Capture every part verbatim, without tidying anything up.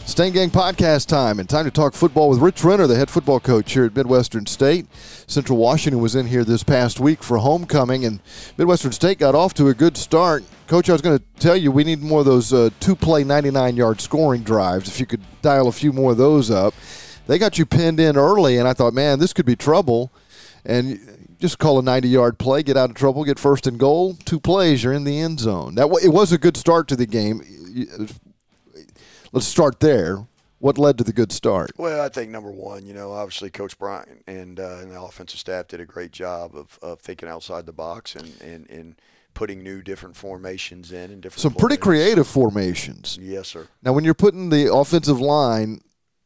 Stain Gang podcast time, and time to talk football with Rich Renner, the head football coach here at Midwestern State. Central Washington was in here this past week for homecoming, and Midwestern State got off to a good start. Coach, I was going to tell you we need more of those uh, two-play ninety-nine-yard scoring drives. If you could dial a few more of those up. They got you pinned in early, and I thought, man, this could be trouble. And just call a ninety-yard play, get out of trouble, get first and goal. Two plays, you're in the end zone. That It was a good start to the game. Let's start there. What led to the good start? Well, I think number one, you know, obviously Coach Bryant and, uh, and the offensive staff did a great job of, of thinking outside the box and, and, and putting new different formations in and different Some plays. pretty creative formations. Yes, sir. Now, when you're putting the offensive line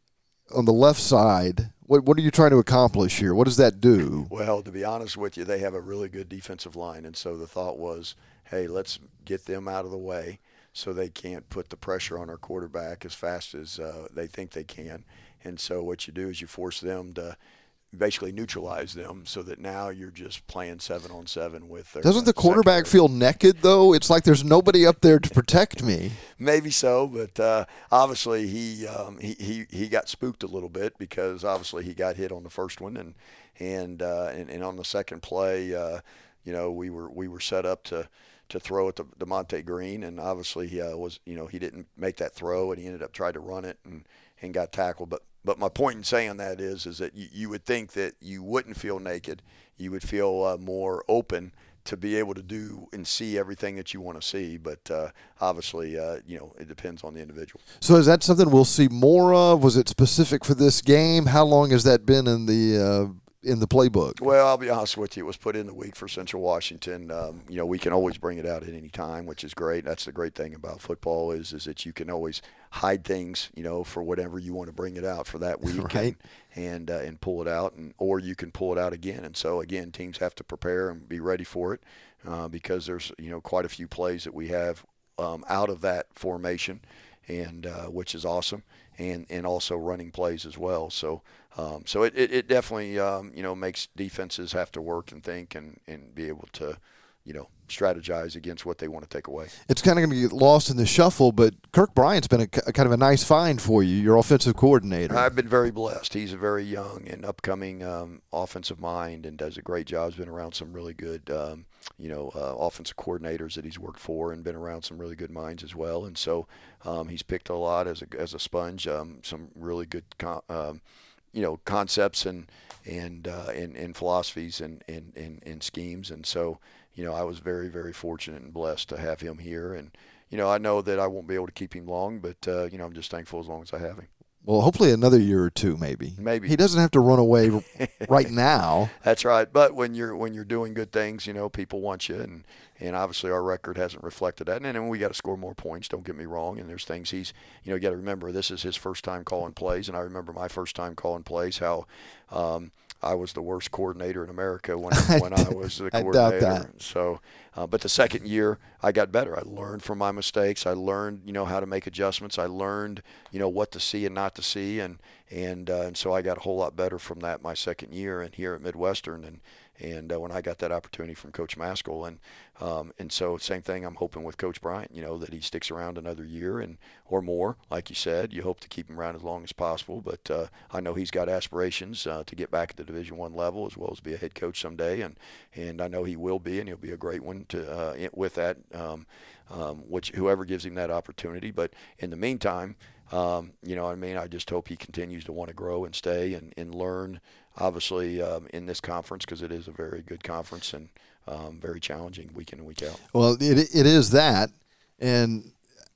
on the left side, what what are you trying to accomplish here? What does that do? Well, to be honest with you, they have a really good defensive line, and so the thought was, hey, let's get them out of the way so they can't put the pressure on our quarterback as fast as uh, they think they can. And so what you do is you force them to basically neutralize them so that now you're just playing seven on seven with their Doesn't the quarterback secondary. feel naked, though? It's like there's nobody up there to protect me. Maybe so, but uh, obviously he, um, he he he got spooked a little bit because obviously he got hit on the first one, and and uh, and, and on the second play, uh, you know, we were we were set up to to throw it to DeMonte Green, and obviously he uh, was you know he didn't make that throw, and he ended up trying to run it and, and got tackled. But but my point in saying that is is that you, you would think that you wouldn't feel naked, you would feel uh, more open to be able to do and see everything that you want to see. But uh, obviously, uh, you know, it depends on the individual. So is that something we'll see more of? Was it specific for this game? How long has that been in the uh, in the playbook? Well, I'll be honest with you. It was put in the week for Central Washington. Um, you know, we can always bring it out at any time, which is great. That's the great thing about football is is that you can always hide things, you know, for whatever you want to bring it out for that week. Right. and and, uh, and pull it out, and or you can pull it out again. And so, again, teams have to prepare and be ready for it uh, because there's, you know, quite a few plays that we have um, out of that formation, and uh, which is awesome, and, and also running plays as well. So um, so it, it, it definitely, um, you know, makes defenses have to work and think and, and be able to, you know, strategize against what they want to take away. It's kind of going to get lost in the shuffle, but Kirk Bryant's been a, a kind of a nice find for you, your offensive coordinator. I've been very blessed. He's a very young and upcoming um, offensive mind and does a great job. He's been around some really good, um, you know, uh, offensive coordinators that he's worked for and been around some really good minds as well. And so um, he's picked a lot as a, as a sponge, um, some really good con- um, you know, concepts and and uh, and, and philosophies and, and, and, and schemes. And so, you know, I was very, very fortunate and blessed to have him here. And, you know, I know that I won't be able to keep him long, but, uh, you know, I'm just thankful as long as I have him. Well, hopefully another year or two, maybe. Maybe. He doesn't have to run away right now. That's right. But when you're when you're doing good things, you know, people want you, and, and obviously our record hasn't reflected that. And then we got to score more points, don't get me wrong. And there's things he's, you know, you got to remember this is his first time calling plays, and I remember my first time calling plays, how um, I was the worst coordinator in America when when I was the I coordinator. doubt that. So, uh, but the second year I got better. I learned from my mistakes. I learned, you know, how to make adjustments. I learned, you know, what to see and not to see, and and uh, and so I got a whole lot better from that my second year and here at Midwestern, and and uh, when I got that opportunity from Coach Maskell, and um, and so same thing I'm hoping with Coach Bryant, you know, that he sticks around another year and or more. Like you said, you hope to keep him around as long as possible, but uh, I know he's got aspirations uh, to get back at the Division One level as well as be a head coach someday, and and I know he will be, and he'll be a great one to uh, with that, um, um, which whoever gives him that opportunity. But in the meantime, um, you know, I mean, I just hope he continues to want to grow and stay and, and learn. Obviously, um, in this conference, because it is a very good conference and um, very challenging week in and week out. Well, it it is that, and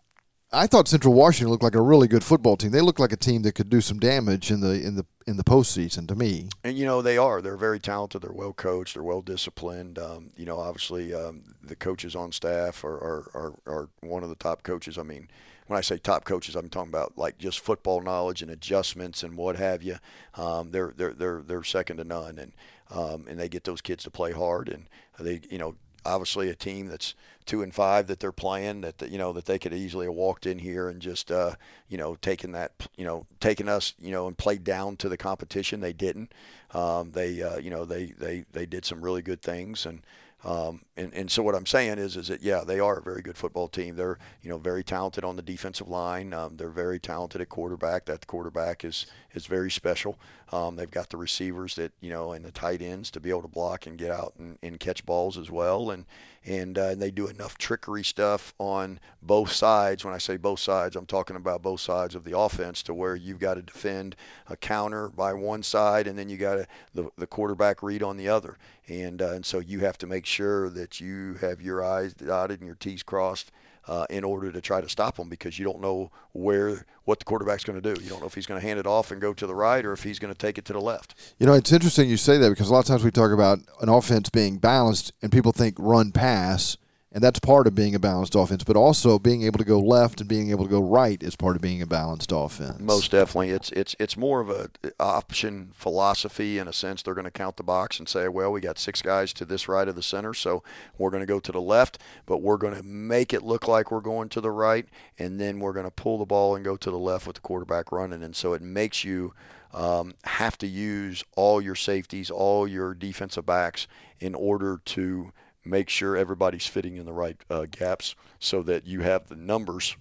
I thought Central Washington looked like a really good football team. They look like a team that could do some damage in the in the in the postseason. To me, and you know they are. They're very talented. They're well coached. They're well disciplined. Um, you know, obviously, um, the coaches on staff are, are are are one of the top coaches. I mean, when I say top coaches, I'm talking about like just football knowledge and adjustments and what have you. Um, they're they're they're they're second to none, and um, and they get those kids to play hard, and they you know obviously a team that's two and five that they're playing that you know that they could easily have walked in here and just uh, you know taken that you know taken us you know and played down to the competition. They didn't. Um, they uh, you know they they they did some really good things, and Um, and, and so what I'm saying is, is that, yeah, they are a very good football team. They're, you know, very talented on the defensive line. Um, they're very talented at quarterback. That quarterback is, is very special. Um, they've got the receivers that, you know, and the tight ends to be able to block and get out and, and catch balls as well. And, and, uh, and they do enough trickery stuff on both sides. When I say both sides, I'm talking about both sides of the offense, to where you've got to defend a counter by one side, and then you got to the, the quarterback read on the other. And, uh, and so you have to make sure that you have your I's dotted and your T's crossed uh, in order to try to stop them, because you don't know where what the quarterback's going to do. You don't know if he's going to hand it off and go to the right, or if he's going to take it to the left. You know, it's interesting you say that, because a lot of times we talk about an offense being balanced and people think run pass, and that's part of being a balanced offense, but also being able to go left and being able to go right is part of being a balanced offense. Most definitely. It's it's it's more of a option philosophy in a sense. They're going to count the box and say, well, we got six guys to this right of the center, so we're going to go to the left, but we're going to make it look like we're going to the right, and then we're going to pull the ball and go to the left with the quarterback running. And so it makes you um, have to use all your safeties, all your defensive backs in order to make sure everybody's fitting in the right uh, gaps, so that you have the numbers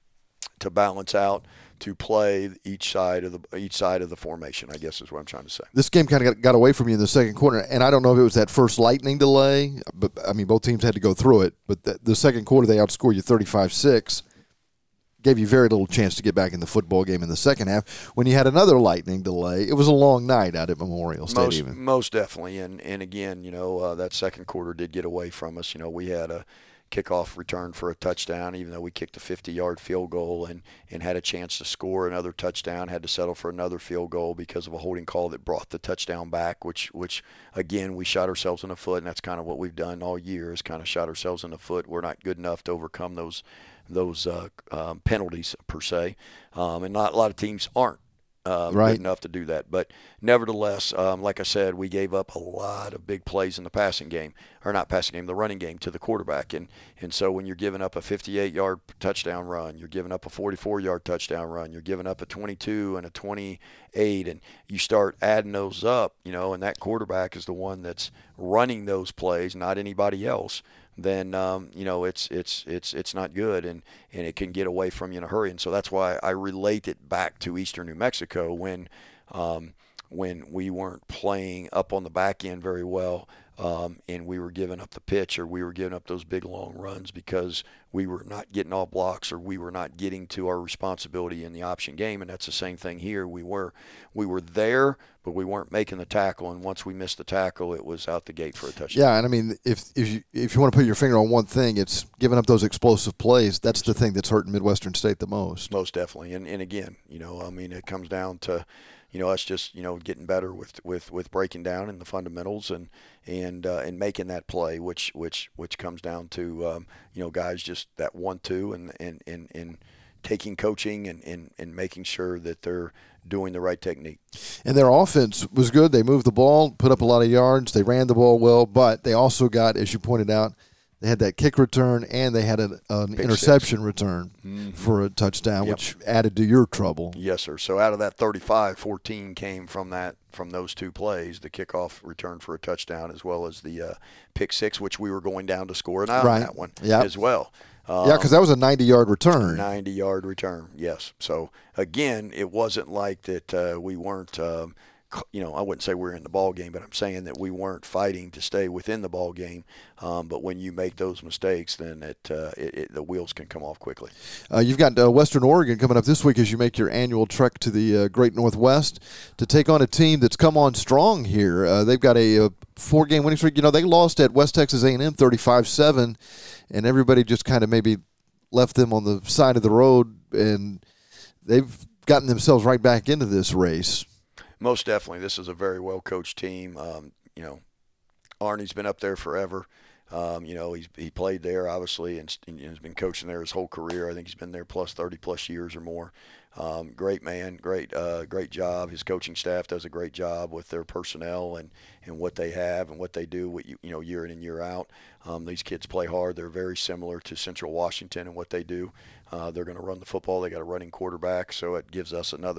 to balance out to play each side of the each side of the formation, I guess is what I'm trying to say. This game kind of got, got away from you in the second quarter, and I don't know if it was that first lightning delay, but I mean, both teams had to go through it. But the, the second quarter, they outscored you thirty-five six. Gave you very little chance to get back in the football game in the second half. When you had another lightning delay, it was a long night out at Memorial Stadium. Most, most definitely. And, and again, you know, uh, that second quarter did get away from us. You know, we had a kickoff return for a touchdown, even though we kicked a fifty-yard field goal and, and had a chance to score another touchdown, had to settle for another field goal because of a holding call that brought the touchdown back, which, which again, we shot ourselves in the foot, and that's kind of what we've done all year, is kind of shot ourselves in the foot. We're not good enough to overcome those those uh, um, penalties per se, um, and not a lot of teams aren't uh, right. good enough to do that. But nevertheless, um, like I said, we gave up a lot of big plays in the passing game, or not passing game, the running game to the quarterback. And and so when you're giving up a fifty-eight-yard touchdown run, you're giving up a forty-four-yard touchdown run, you're giving up a twenty-two and a twenty-eight, and you start adding those up, you know, and that quarterback is the one that's running those plays, not anybody else, then um, you know it's it's it's it's not good, and and it can get away from you in a hurry. And so that's why I relate it back to Eastern New Mexico, when um, when we weren't playing up on the back end very well, um, and we were giving up the pitch, or we were giving up those big long runs because we were not getting all blocks, or we were not getting to our responsibility in the option game. And that's the same thing here. We were we were there, but we weren't making the tackle, and once we missed the tackle, it was out the gate for a touchdown. Yeah, and I mean, if if you if you want to put your finger on one thing, it's giving up those explosive plays. That's the thing that's hurting Midwestern State the most. Most definitely, and and again, you know, I mean, it comes down to, you know, us just, you know, getting better with with, with breaking down in the fundamentals and and uh, and making that play, which which which comes down to um, you know, guys just that one two and and and, and taking coaching and, and, and making sure that they're doing the right technique. And their offense was good. They moved the ball, put up a lot of yards. They ran the ball well, but they also got, as you pointed out, they had that kick return, and they had an, an interception six. return mm-hmm. for a touchdown, yep. which added to your trouble. Yes, sir. So out of that thirty-five, fourteen came from that from those two plays, the kickoff return for a touchdown, as well as the uh, pick six, which we were going down to score an eye right. on that one yep. as well. Um, yeah, because that was a ninety-yard return. ninety-yard return, yes. So, again, it wasn't like that uh, we weren't um, – you know, I wouldn't say we're in the ball game, but I'm saying that we weren't fighting to stay within the ball game. Um, but when you make those mistakes, then it, uh, it, it the wheels can come off quickly. Uh, you've got uh, Western Oregon coming up this week as you make your annual trek to the uh, Great Northwest to take on a team that's come on strong here. Uh, they've got a, a four-game winning streak. You know, they lost at West Texas A and M thirty-five seven, and everybody just kind of maybe left them on the side of the road, and they've gotten themselves right back into this race. Most definitely. This is a very well-coached team. Um, you know, Arnie's been up there forever. Um, you know, he's he played there, obviously, and, and has been coaching there his whole career. I think he's been there plus thirty-plus years or more. Um, great man, great uh, great job. His coaching staff does a great job with their personnel and, and what they have and what they do, what you, you know, year in and year out. Um, these kids play hard. They're very similar to Central Washington and what they do. Uh, they're going to run the football. They got a running quarterback, so it gives us another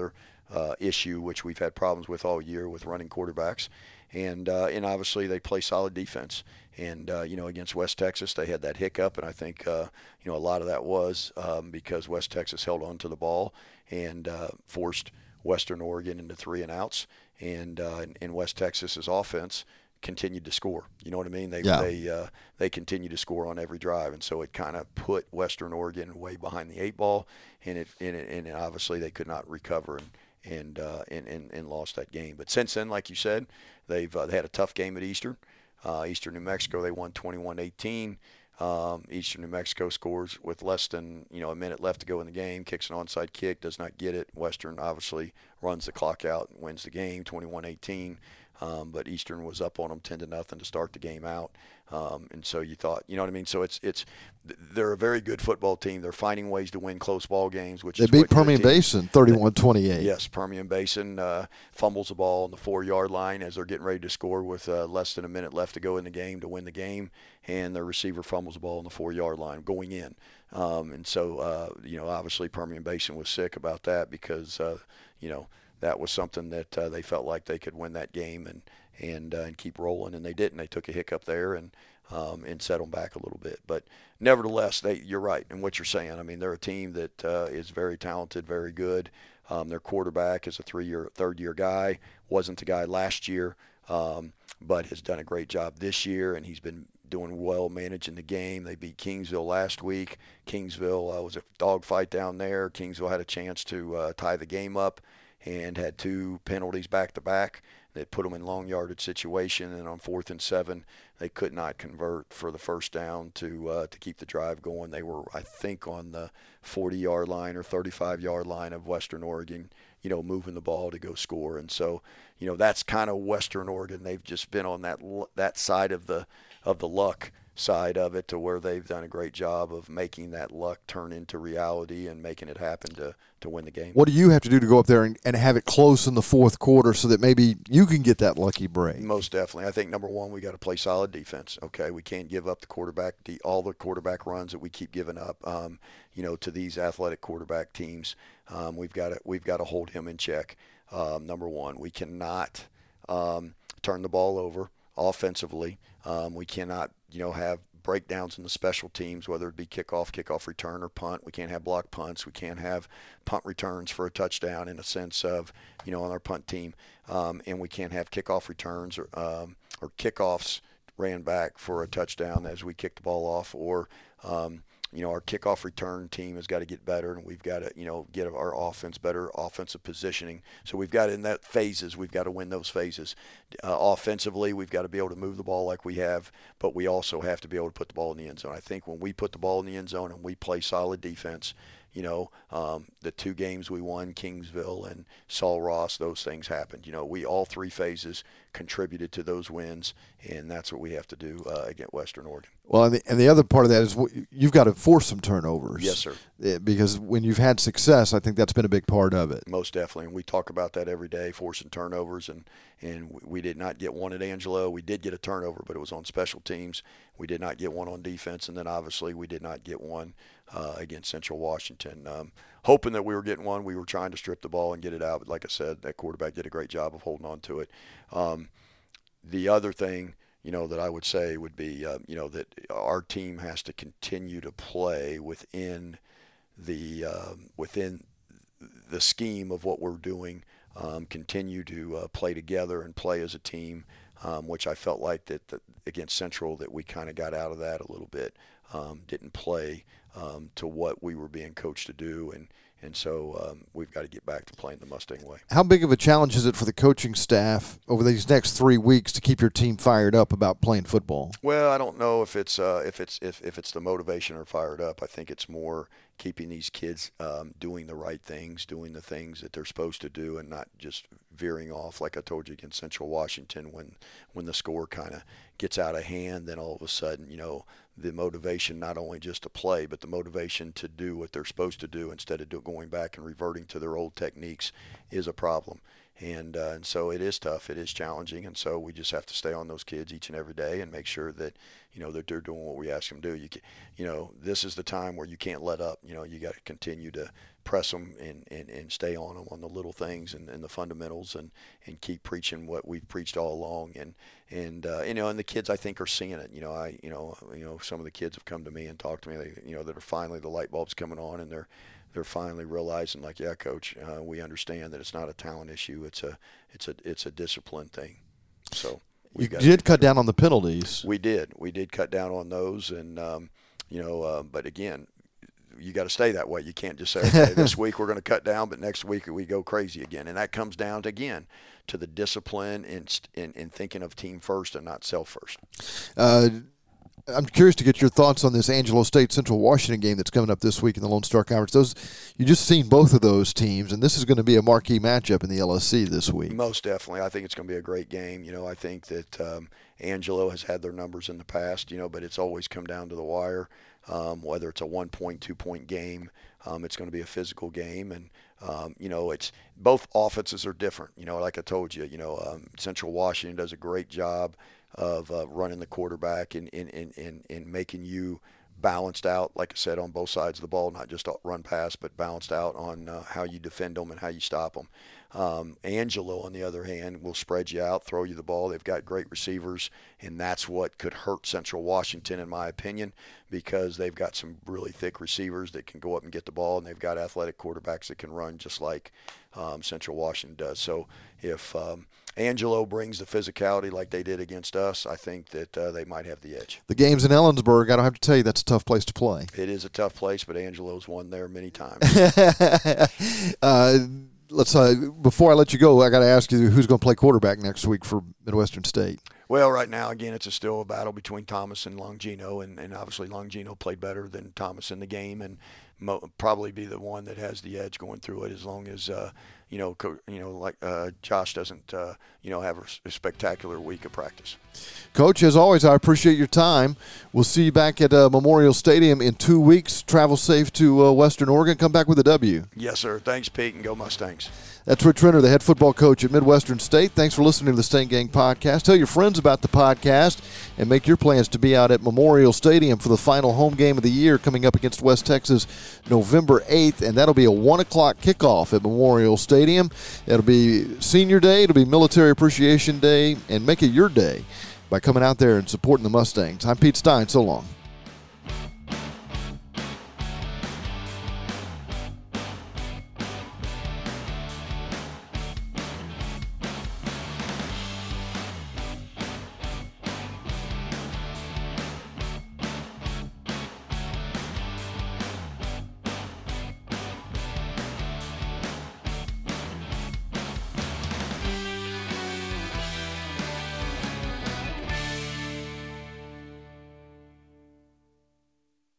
uh, issue, which we've had problems with all year with running quarterbacks. And uh, and obviously they play solid defense. And uh, you know, against West Texas, they had that hiccup, and I think uh, you know a lot of that was um, because West Texas held on to the ball and uh, forced Western Oregon into three and outs, and uh, and West Texas's offense continued to score. You know what I mean? They yeah. they uh, they continue to score on every drive, and so it kind of put Western Oregon way behind the eight ball, and it and, it, and obviously they could not recover and and, uh, and and and lost that game. But since then, like you said, they've uh, they had a tough game at Eastern. Uh, Eastern New Mexico, they won twenty-one eighteen. Um, Eastern New Mexico scores with less than you know a minute left to go in the game, kicks an onside kick, does not get it. Western obviously runs the clock out and wins the game, twenty-one eighteen. Um, but Eastern was up on them ten to nothing to start the game out, um, and so you thought, you know what I mean. So it's it's they're a very good football team. They're finding ways to win close ball games, which they is beat what Permian Basin thirty-one twenty-eight. Yes, Permian Basin uh, fumbles the ball on the four-yard line as they're getting ready to score with uh, less than a minute left to go in the game to win the game, and the receiver fumbles the ball on the four-yard line going in. Um, and so uh, you know, obviously Permian Basin was sick about that because uh, you know. That was something that uh, they felt like they could win that game and and uh, and keep rolling, and they didn't. They took a hiccup there and um, and set them back a little bit. But nevertheless, they you're right in what you're saying. I mean, they're a team that uh, is very talented, very good. Um, their quarterback is a three-year, third-year guy. Wasn't the guy last year, um, but has done a great job this year, and he's been doing well managing the game. They beat Kingsville last week. Kingsville uh, was a dogfight down there. Kingsville had a chance to uh, tie the game up and had two penalties back-to-back that put them in long yardage situation. And on fourth and seven, they could not convert for the first down to uh, to keep the drive going. They were, I think, on the forty-yard line or thirty-five-yard line of Western Oregon, you know, moving the ball to go score. And so, you know, that's kind of Western Oregon. They've just been on that that side of the of the luck side of it to where they've done a great job of making that luck turn into reality and making it happen to, to win the game. What do you have to do to go up there and, and have it close in the fourth quarter so that maybe you can get that lucky break? Most definitely. I think, number one, we got to play solid defense, okay? We can't give up the quarterback, the, all the quarterback runs that we keep giving up, um, you know, to these athletic quarterback teams. Um, we've got to we've got to hold him in check, um, number one. We cannot um, turn the ball over offensively. Um, we cannot, you know, have breakdowns in the special teams, whether it be kickoff, kickoff return, or punt. We can't have block punts. We can't have punt returns for a touchdown in a sense of, you know, on our punt team. Um, and we can't have kickoff returns or, um, or kickoffs ran back for a touchdown as we kick the ball off, or, um, you know, our kickoff return team has got to get better, and we've got to, you know, get our offense better, offensive positioning. So we've got in that phases, we've got to win those phases. Uh, offensively, we've got to be able to move the ball like we have, but we also have to be able to put the ball in the end zone. I think when we put the ball in the end zone and we play solid defense, you know, um, the two games we won, Kingsville and Sul Ross, those things happened. You know, we all three phases contributed to those wins, and that's what we have to do uh, against Western Oregon. Well, and the, and the other part of that is you've got to force some turnovers. Yes, sir. Because when you've had success, I think that's been a big part of it. Most definitely, and we talk about that every day, forcing turnovers, and, and we did not get one at Angelo. We did get a turnover, but it was on special teams. We did not get one on defense, and then obviously we did not get one uh, against Central Washington. Um, hoping that we were getting one, we were trying to strip the ball and get it out, but like I said, that quarterback did a great job of holding on to it. Um, the other thing, you know, that I would say would be, uh, you know, that our team has to continue to play within the uh, within the scheme of what we're doing, um, continue to uh, play together and play as a team, um, which I felt like that, that against Central that we kind of got out of that a little bit, um, didn't play um, to what we were being coached to do, and And so um, we've got to get back to playing the Mustang way. How big of a challenge is it for the coaching staff over these next three weeks to keep your team fired up about playing football? Well, I don't know if it's uh, if it's if, if it's the motivation or fired up. I think it's more keeping these kids um, doing the right things, doing the things that they're supposed to do, and not just veering off. Like I told you against Central Washington, when when the score kind of gets out of hand, then all of a sudden, you know, the motivation not only just to play, but the motivation to do what they're supposed to do instead of do, going back and reverting to their old techniques is a problem. And uh, and so it is tough. It is challenging. And so we just have to stay on those kids each and every day and make sure that, you know, that they're doing what we ask them to do. You can, you know, this is the time where you can't let up. You know, you got to continue to press them and, and, and stay on them on the little things and, and the fundamentals and, and keep preaching what we've preached all along. And, and uh, you know, and the kids, I think, are seeing it. You know, I, you know, you know, some of the kids have come to me and talked to me, they, you know, that are finally the light bulbs coming on and they're, they're finally realizing, like, yeah, coach, uh, we understand that it's not a talent issue. It's a, it's a, it's a discipline thing. So you did cut down on the penalties. We did. We did cut down on those. And, um, you know, uh, but again, you got to stay that way. You can't just say, okay, this week we're going to cut down, but next week we go crazy again. And that comes down to, again, to the discipline and in, in, in thinking of team first and not self first. Uh, I'm curious to get your thoughts on this Angelo State Central Washington game that's coming up this week in the Lone Star Conference. Those, you just seen both of those teams, and this is going to be a marquee matchup in the L S C this week. Most definitely. I think it's going to be a great game. You know, I think that um, Angelo has had their numbers in the past, you know, but it's always come down to the wire. Um, whether it's a one-point, two-point game, um, it's going to be a physical game. And, um, you know, it's both offenses are different. You know, like I told you, you know, um, Central Washington does a great job of uh, running the quarterback and in, in, in, in making you balanced out, like I said, on both sides of the ball, not just run pass, but balanced out on uh, how you defend them and how you stop them. Um, Angelo, on the other hand, will spread you out, throw you the ball. They've got great receivers, and that's what could hurt Central Washington, in my opinion, because they've got some really thick receivers that can go up and get the ball, and they've got athletic quarterbacks that can run just like um, Central Washington does. So if um, Angelo brings the physicality like they did against us, I think that uh, they might have the edge. The game's in Ellensburg. I don't have to tell you that's a tough place to play. It is a tough place, but Angelo's won there many times. uh, let's uh, before I let you go, I got to ask you who's going to play quarterback next week for Midwestern State. Well, right now, again, it's a still a battle between Thomas and Longino, and, and obviously Longino played better than Thomas in the game, and mo- probably be the one that has the edge going through it, as long as uh, you know, co- you know, like uh, Josh doesn't, uh, you know, have a, a spectacular week of practice. Coach, as always, I appreciate your time. We'll see you back at uh, Memorial Stadium in two weeks. Travel safe to uh, Western Oregon. Come back with a W. Yes, sir. Thanks, Pete, and go Mustangs. That's Rich Renner, the head football coach at Midwestern State. Thanks for listening to the Stain Gang podcast. Tell your friends about the podcast and make your plans to be out at Memorial Stadium for the final home game of the year coming up against West Texas November eighth, and that'll be a one o'clock kickoff at Memorial Stadium. It'll be Senior Day, it'll be Military Appreciation Day, and make it your day by coming out there and supporting the Mustangs. I'm Pete Stein. So long.